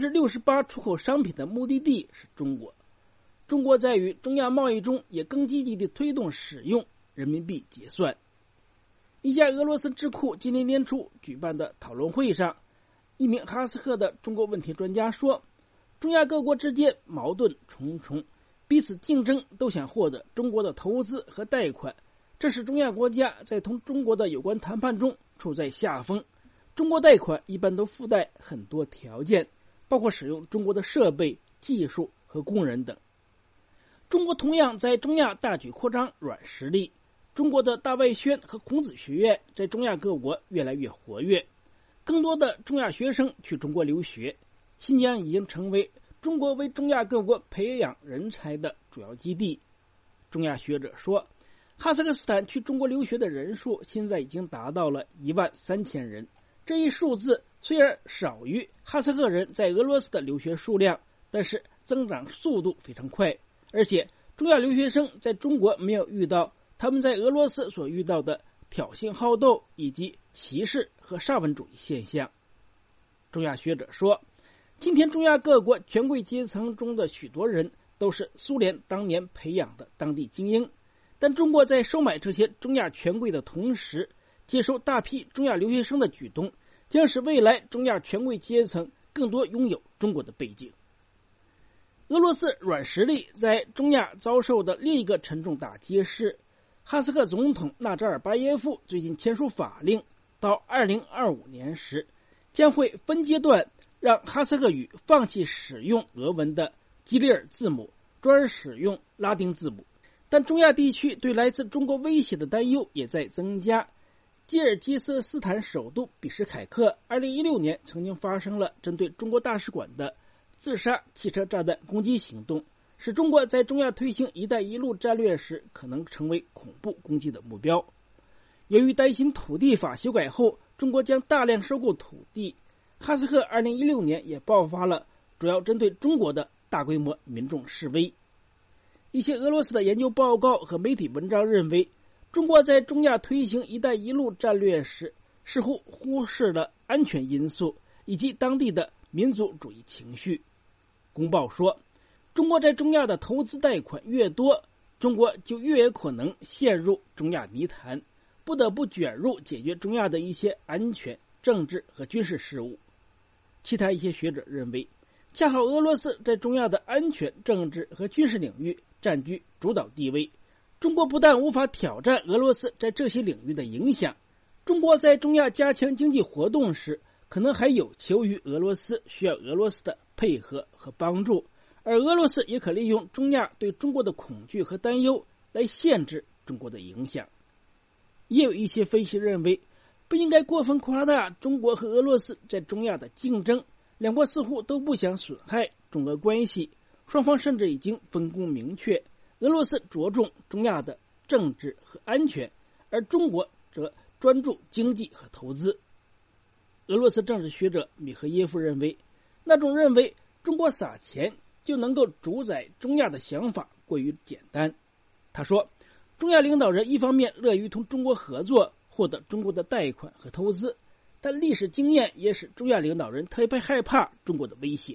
68%出口商品的目的地是中国。中国在与中亚贸易中也更积极地推动使用人民币结算。一家俄罗斯智库今年年初举办的讨论会上，一名哈萨克的中国问题专家说，中亚各国之间矛盾重重，彼此竞争都想获得中国的投资和贷款，这使中亚国家在同中国的有关谈判中处在下风。中国贷款一般都附带很多条件，包括使用中国的设备、技术和工人等。中国同样在中亚大举扩张软实力，中国的大外宣和孔子学院在中亚各国越来越活跃，更多的中亚学生去中国留学。新疆已经成为中国为中亚各国培养人才的主要基地。中亚学者说，哈萨克斯坦去中国留学的人数现在已经达到了13000人。这一数字虽然少于哈萨克人在俄罗斯的留学数量，但是增长速度非常快，而且中亚留学生在中国没有遇到他们在俄罗斯所遇到的挑衅好斗以及歧视和沙文主义现象。中亚学者说，今天中亚各国权贵阶层中的许多人都是苏联当年培养的当地精英，但中国在收买这些中亚权贵的同时，接收大批中亚留学生的举动，将使未来中亚权贵阶层更多拥有中国的背景。俄罗斯软实力在中亚遭受的另一个沉重打击是，哈萨克总统纳扎尔巴耶夫最近签署法令，到2025年时，将会分阶段让哈萨克语放弃使用俄文的基里尔字母，转而使用拉丁字母。但中亚地区对来自中国威胁的担忧也在增加。吉尔吉斯斯坦首都比什凯克2016年曾经发生了针对中国大使馆的自杀汽车炸弹攻击行动，使中国在中亚推行一带一路战略时可能成为恐怖攻击的目标。由于担心土地法修改后中国将大量收购土地，哈萨克2016年也爆发了主要针对中国的大规模民众示威。一些俄罗斯的研究报告和媒体文章认为，中国在中亚推行一带一路战略时似乎忽视了安全因素以及当地的民族主义情绪。公报说，中国在中亚的投资贷款越多，中国就越有可能陷入中亚泥潭，不得不卷入解决中亚的一些安全、政治和军事事务。其他一些学者认为，恰好俄罗斯在中亚的安全、政治和军事领域占据主导地位，中国不但无法挑战俄罗斯在这些领域的影响，中国在中亚加强经济活动时，可能还有求于俄罗斯，需要俄罗斯的配合和帮助，而俄罗斯也可利用中亚对中国的恐惧和担忧来限制中国的影响。也有一些分析认为，不应该过分夸大中国和俄罗斯在中亚的竞争，两国似乎都不想损害中俄关系，双方甚至已经分工明确，俄罗斯着重中亚的政治和安全，而中国则专注经济和投资。俄罗斯政治学者米赫耶夫认为，那种认为中国撒钱就能够主宰中亚的想法过于简单。他说，中亚领导人一方面乐于同中国合作，获得中国的贷款和投资，但历史经验也使中亚领导人特别害怕中国的威胁。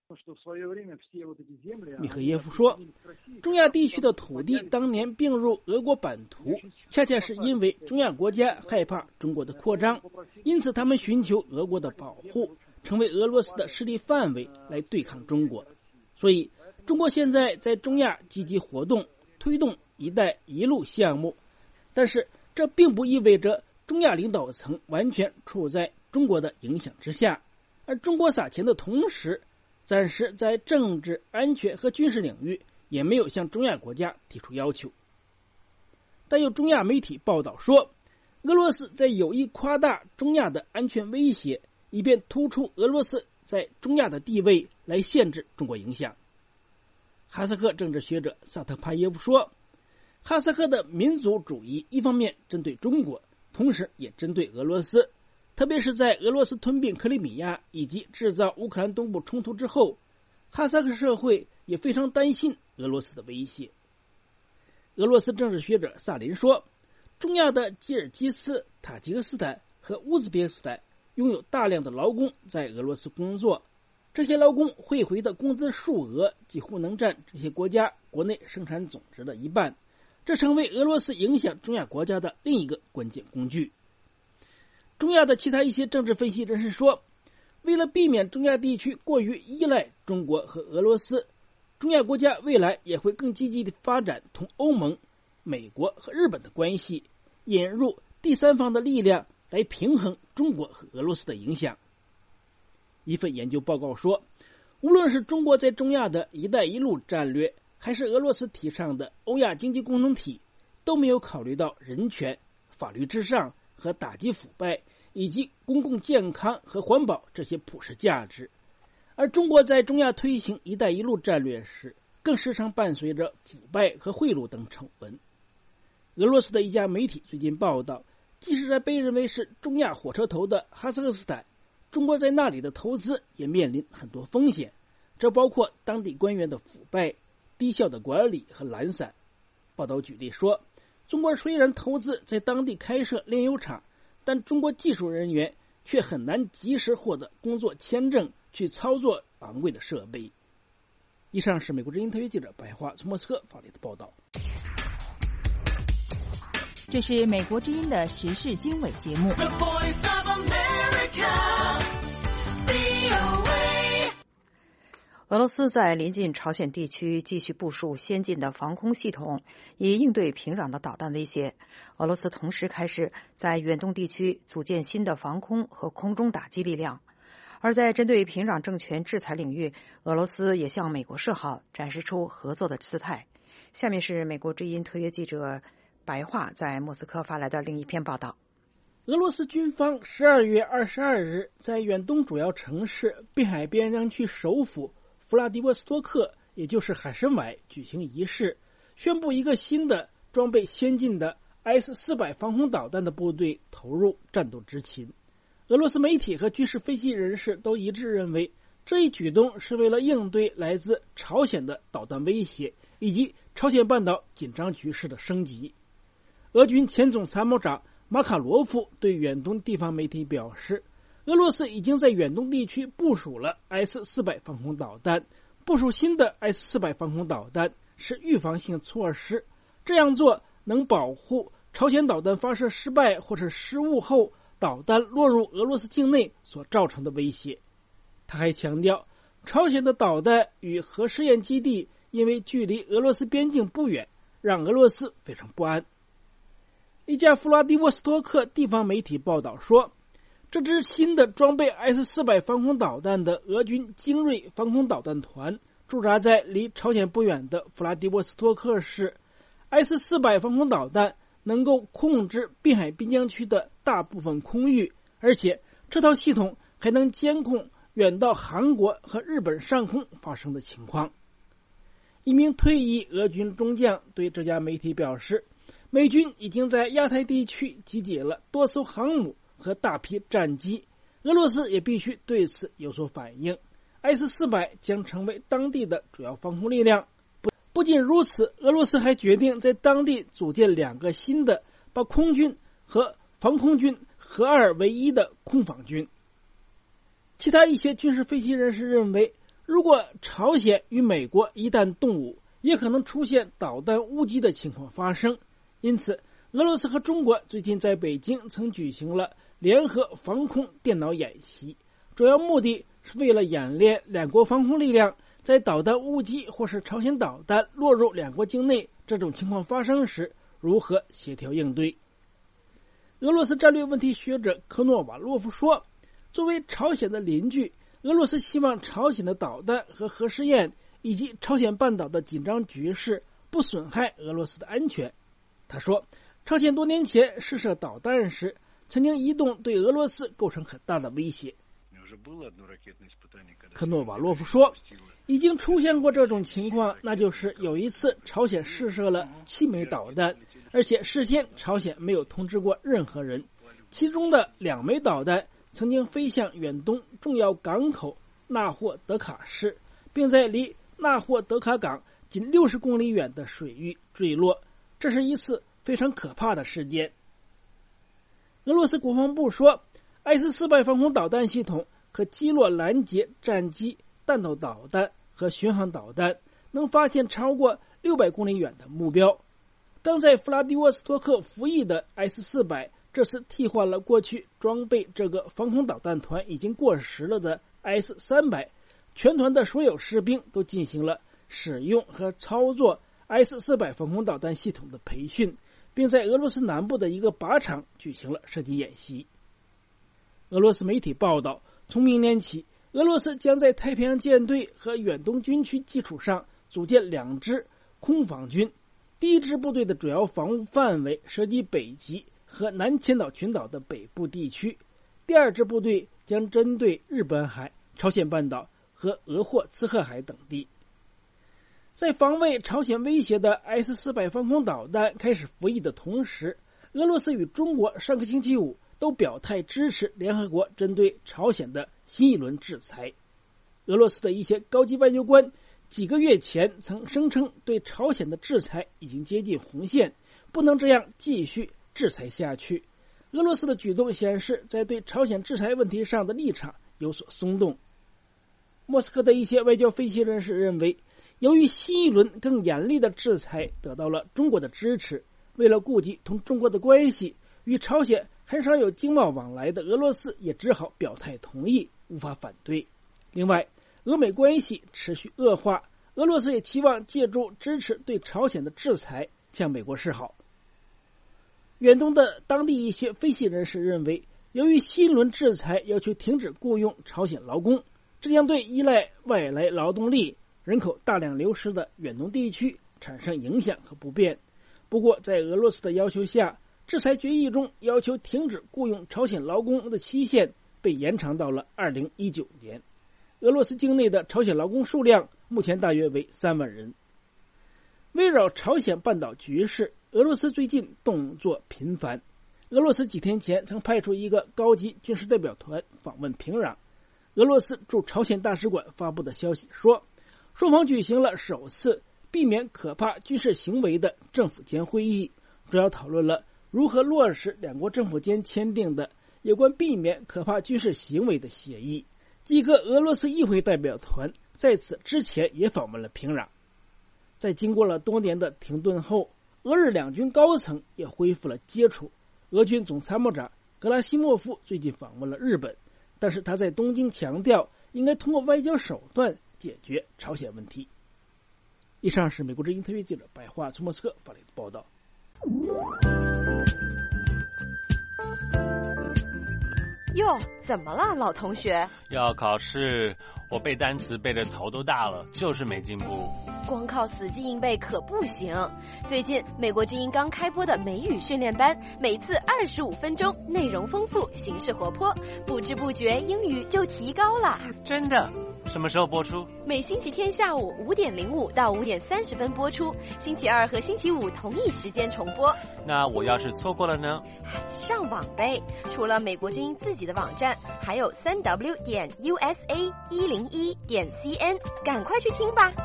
米赫耶夫说，中亚地区的土地当年并入俄国版图，恰恰是因为中亚国家害怕中国的扩张，因此他们寻求俄国的保护，成为俄罗斯的势力范围来对抗中国。所以中国现在在中亚积极活动，推动一带一路项目，但是这并不意味着中亚领导层完全处在中国的影响之下，而中国撒钱的同时，暂时在政治、安全和军事领域也没有向中亚国家提出要求。但有中亚媒体报道说，俄罗斯在有意夸大中亚的安全威胁，以便突出俄罗斯在中亚的地位，来限制中国影响。哈萨克政治学者萨特帕耶夫说，哈萨克的民族主义一方面针对中国，同时也针对俄罗斯，特别是在俄罗斯吞并克里米亚以及制造乌克兰东部冲突之后，哈萨克社会也非常担心俄罗斯的威胁。俄罗斯政治学者萨林说，中亚的吉尔吉斯、塔吉克斯坦和乌兹别克斯坦拥有大量的劳工在俄罗斯工作，这些劳工汇回的工资数额几乎能占这些国家国内生产总值的一半，这成为俄罗斯影响中亚国家的另一个关键工具。中亚的其他一些政治分析人士说，为了避免中亚地区过于依赖中国和俄罗斯，中亚国家未来也会更积极地发展同欧盟、美国和日本的关系，引入第三方的力量来平衡中国和俄罗斯的影响。一份研究报告说，无论是中国在中亚的一带一路战略，还是俄罗斯提倡的欧亚经济共同体，都没有考虑到人权、法律至上和打击腐败，以及公共健康和环保这些普世价值。而中国在中亚推行一带一路战略时，更时常伴随着腐败和贿赂等丑闻。俄罗斯的一家媒体最近报道，即使在被认为是中亚火车头的哈萨克斯坦，中国在那里的投资也面临很多风险，这包括当地官员的腐败、低效的管理和懒散。报道举例说，中国虽然投资在当地开设炼油厂，但中国技术人员却很难及时获得工作签证去操作昂贵的设备。以上是美国之音特约记者白华从莫斯科发来的报道。 这是美国之音的时事经纬节目。俄罗斯在临近朝鲜地区继续部署先进的防空系统，以应对平壤的导弹威胁。俄罗斯同时开始在远东地区组建新的防空和空中打击力量。而在针对平壤政权制裁领域，俄罗斯也向美国示好，展示出合作的姿态。下面是美国之音特约记者白桦在莫斯科发来的另一篇报道。 俄罗斯军方12月22日在远东主要城市滨海边疆区首府弗拉迪沃斯托克，也就是海参崴举行仪式，宣布一个新的装备先进的 S-400 防空导弹的部队投入战斗执勤。俄罗斯媒体和军事分析人士都一致认为，这一举动是为了应对来自朝鲜的导弹威胁以及朝鲜半岛紧张局势的升级。俄军前总参谋长马卡罗夫对远东地方媒体表示，俄罗斯已经在远东地区部署了 S-400 防空导弹，部署新的 S-400 防空导弹是预防性措施，这样做能保护朝鲜导弹发射失败或者失误后导弹落入俄罗斯境内所造成的威胁。他还强调，朝鲜的导弹与核试验基地因为距离俄罗斯边境不远，让俄罗斯非常不安。一家弗拉迪沃斯托克地方媒体报道说，这支新的装备 S-400 防空导弹的俄军精锐防空导弹团驻扎在离朝鲜不远的弗拉迪沃斯托克市。 S-400 防空导弹能够控制滨海滨疆区的大部分空域，而且这套系统还能监控远到韩国和日本上空发生的情况。一名退役俄军中将对这家媒体表示，美军已经在亚太地区集结了多艘航母和大批战机，俄罗斯也必须对此有所反应。S-400将成为当地的主要防空力量。不仅如此，俄罗斯还决定在当地组建2个新的把空军和防空军合二为一的空防军。其他一些军事分析人士认为， 如果朝鲜与美国一旦动武，也可能出现导弹误击的情况发生。因此，俄罗斯和中国最近在北京曾举行了联合防空电脑演习，主要目的是为了演练两国防空力量在导弹误击或是朝鲜导弹落入两国境内这种情况发生时如何协调应对。俄罗斯战略问题学者科诺瓦洛夫说，作为朝鲜的邻居，俄罗斯希望朝鲜的导弹和核试验以及朝鲜半岛的紧张局势不损害俄罗斯的安全。他说，朝鲜多年前试射导弹时曾经移动，对俄罗斯构成很大的威胁。科诺瓦洛夫说，已经出现过这种情况，那就是有一次朝鲜试射了7枚导弹，而且事先朝鲜没有通知过任何人，其中的2枚导弹曾经飞向远东重要港口纳霍德卡市，并在离纳霍德卡港仅60公里远的水域坠落，这是一次非常可怕的事件。俄罗斯国防部说，S-400防空导弹系统可击落拦截战机、弹头导弹和巡航导弹，能发现超过600公里远的目标。刚在弗拉迪沃斯托克服役的 S-400 这次替换了过去装备这个防空导弹团已经过时了的 S-300， 全团的所有士兵都进行了使用和操作 S-400 防空导弹系统的培训，并在俄罗斯南部的一个靶场举行了射击演习。俄罗斯媒体报道，从明年起，俄罗斯将在太平洋舰队和远东军区基础上组建2支空防军。第一支部队的主要防务范围涉及北极和南千岛群岛的北部地区，第2支部队将针对日本海、朝鲜半岛和俄霍茨克海等地。在防卫朝鲜威胁的 S-400 防空导弹开始服役的同时，俄罗斯与中国上个星期五都表态支持联合国针对朝鲜的新一轮制裁。俄罗斯的一些高级外交官几个月前曾声称，对朝鲜的制裁已经接近红线，不能这样继续制裁下去。俄罗斯的举动显示，在对朝鲜制裁问题上的立场有所松动。莫斯科的一些外交分析人士认为，由于新一轮更严厉的制裁得到了中国的支持，为了顾及同中国的关系，与朝鲜很少有经贸往来的俄罗斯也只好表态同意，无法反对。另外，俄美关系持续恶化，俄罗斯也期望借助支持对朝鲜的制裁向美国示好。远东的当地一些分析人士认为，由于新轮制裁要求停止雇佣朝鲜劳工，这将对依赖外来劳动力、人口大量流失的远东地区产生影响和不便。不过，在俄罗斯的要求下，制裁决议中要求停止雇佣朝鲜劳工的期限被延长到了2019年。俄罗斯境内的朝鲜劳工数量目前大约为3万人。围绕朝鲜半岛局势，俄罗斯最近动作频繁。俄罗斯几天前曾派出一个高级军事代表团访问平壤。俄罗斯驻朝鲜大使馆发布的消息说，双方举行了首次避免可怕军事行为的政府间会议，主要讨论了如何落实两国政府间签订的有关避免可怕军事行为的协议。几个俄罗斯议会代表团在此之前也访问了平壤。在经过了多年的停顿后，俄日两军高层也恢复了接触。俄军总参谋长格拉西莫夫最近访问了日本，但是他在东京强调应该通过外交手段解决朝鲜问题。以上是美国之音特约记者白桦从莫斯科发来的报道。 哟，怎么了，老同学？ 要考试，我背单词背得头都大了，就是没进步。 光靠死记硬背可不行。最近美国之音刚开播的美语训练班，每次25分钟，内容丰富，形式活泼，不知不觉英语就提高了。 真的？什么时候播出？ 每星期天下午5点05到5点30分播出，星期二和星期五同一时间重播。 那我要是错过了呢？ 上网呗，除了美国之音自己的网站，还有3w.usa101.cn， 赶快去听吧。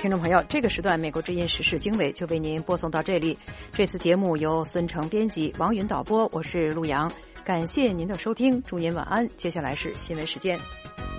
听众朋友，这个时段美国之音时事经纬就为您播送到这里。这次节目由孙成编辑，王云导播，我是陆阳，感谢您的收听，祝您晚安。接下来是新闻时间。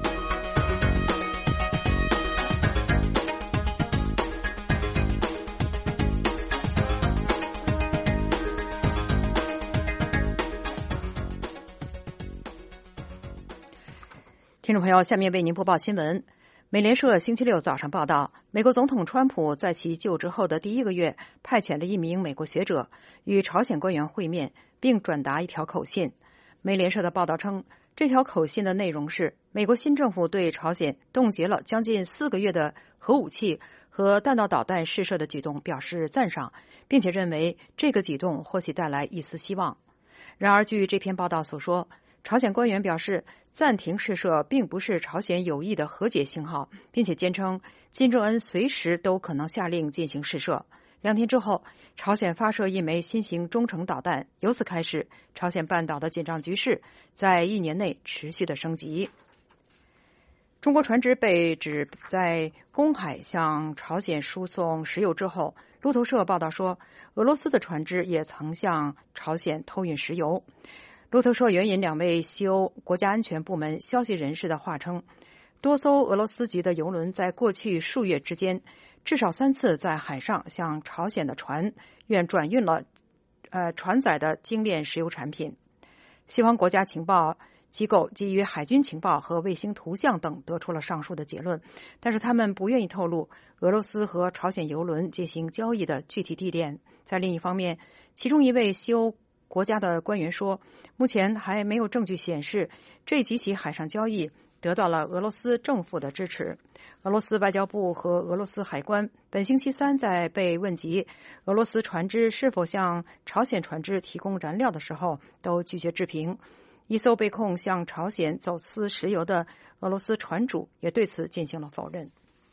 听众朋友，下面为您播报新闻。美联社星期六早上报道，美国总统川普在其就职后的第1个月，派遣了一名美国学者与朝鲜官员会面，并转达一条口信。美联社的报道称，这条口信的内容是，美国新政府对朝鲜冻结了将近4个月的核武器和弹道导弹试射的举动表示赞赏，并且认为这个举动或许带来一丝希望。然而，据这篇报道所说，朝鲜官员表示，暂停试射并不是朝鲜有意的和解信号，并且坚称金正恩随时都可能下令进行试射。2天之后，朝鲜发射一枚新型中程导弹，由此开始，朝鲜半岛的紧张局势在1年内持续的升级。中国船只被指在公海向朝鲜输送石油之后，路透社报道说，俄罗斯的船只也曾向朝鲜偷运石油。路透社援引2位西欧国家安全部门消息人士的话称，多艘俄罗斯籍的油轮在过去数月之间，至少3次在海上向朝鲜的船转运了船载的精炼石油产品。西方国家情报机构基于海军情报和卫星图像等得出了上述的结论，但是他们不愿意透露俄罗斯和朝鲜油轮进行交易的具体地点。在另一方面，其中一位西欧国家的官员说，目前还没有证据显示这几起海上交易得到了俄罗斯政府的支持。俄罗斯外交部和俄罗斯海关本星期3在被问及俄罗斯船只是否向朝鲜船只提供燃料的时候，都拒绝置评。一艘被控向朝鲜走私石油的俄罗斯船主也对此进行了否认。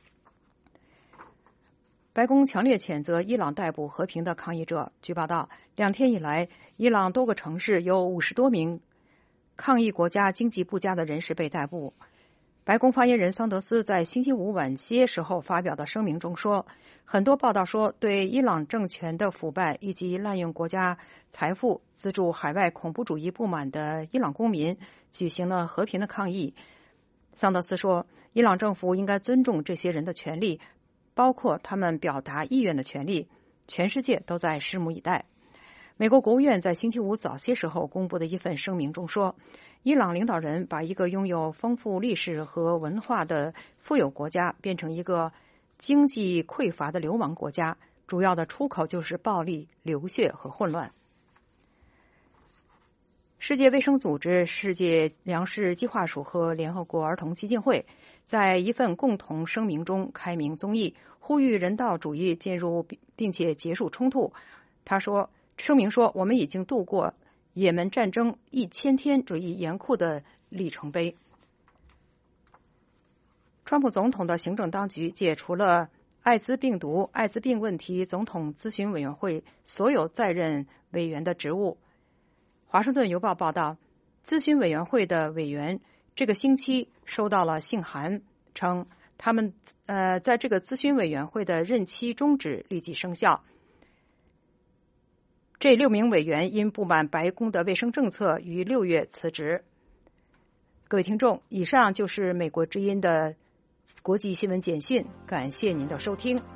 白宫强烈谴责伊朗逮捕和平的抗议者。据报道，2天以来，伊朗多个城市有50多名抗议国家经济不佳的人士被逮捕。白宫发言人桑德斯在星期五晚些时候发表的声明中说，很多报道说对伊朗政权的腐败以及滥用国家财富资助海外恐怖主义不满的伊朗公民举行了和平的抗议。桑德斯说，伊朗政府应该尊重这些人的权利，包括他们表达意愿的权利，全世界都在拭目以待。美国国务院在星期五早些时候公布的一份声明中说，伊朗领导人把一个拥有丰富历史和文化的富有国家变成一个经济匮乏的流亡国家，主要的出口就是暴力、流血和混乱。世界卫生组织、世界粮食计划署和联合国儿童基金会在一份共同声明中开明宗义，呼吁人道主义进入并且结束冲突。声明说，我们已经度过也门战争1000天这一严酷的里程碑。川普总统的行政当局解除了艾滋病问题总统咨询委员会所有在任委员的职务。华盛顿邮报报道，咨询委员会的委员这个星期收到了信函，称他们在这个咨询委员会的任期终止立即生效。这6名委员因不满白宫的卫生政策于6月辞职。各位听众，以上就是美国之音的国际新闻简讯，感谢您的收听。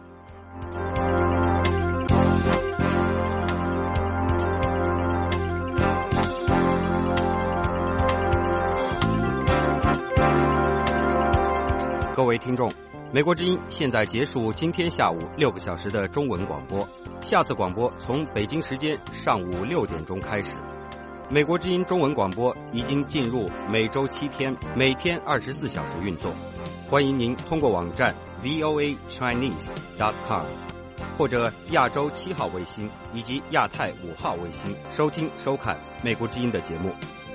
各位听众，美国之音现在结束今天下午6个小时的中文广播，下次广播从北京时间上午6点钟开始。美国之音中文广播已经进入每周7天，每天24小时运作。欢迎您通过网站 voachinese.com 或者亚洲7号卫星以及亚太5号卫星收听收看美国之音的节目。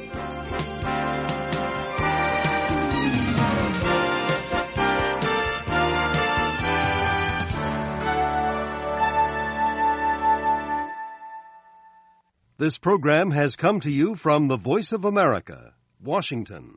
This program has come to you from the Voice of America, Washington.